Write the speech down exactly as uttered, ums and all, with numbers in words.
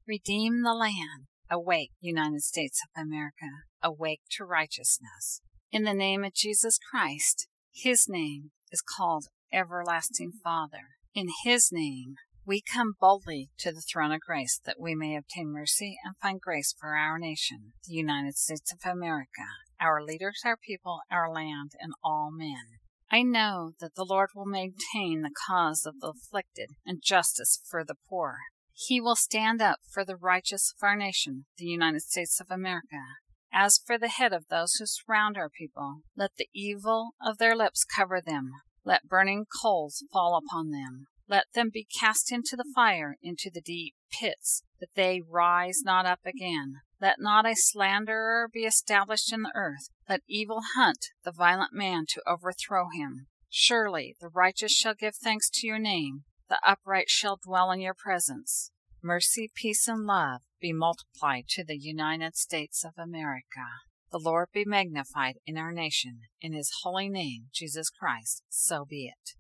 Redeem the land. Awake, United States of America. Awake to righteousness. In the name of Jesus Christ, His name is called Everlasting Father. In His name, we come boldly to the throne of grace that we may obtain mercy and find grace for our nation, the United States of America, our leaders, our people, our land, and all men. I know that the Lord will maintain the cause of the afflicted and justice for the poor. He will stand up for the righteous of our nation, the United States of America. As for the head of those who surround our people, let the evil of their lips cover them. Let burning coals fall upon them. Let them be cast into the fire, into the deep pits, that they rise not up again. Let not a slanderer be established in the earth. Let evil hunt the violent man to overthrow him. Surely the righteous shall give thanks to your name. The upright shall dwell in your presence. Mercy, peace, and love be multiplied to the United States of America. The Lord be magnified in our nation. In His holy name, Jesus Christ, so be it.